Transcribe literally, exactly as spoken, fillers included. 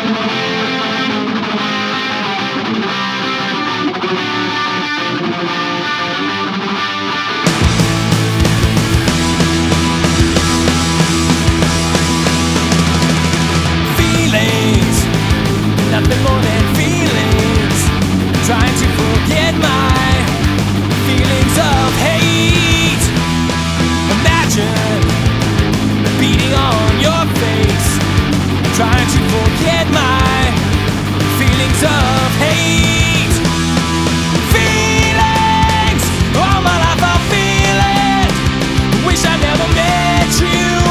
Nothing more than feelings. Trying to forget my feelings of hate. Imagine beating on your face. Trying to forget my feelings of hate. Feelings, all my life I feel it. Wish I never met you.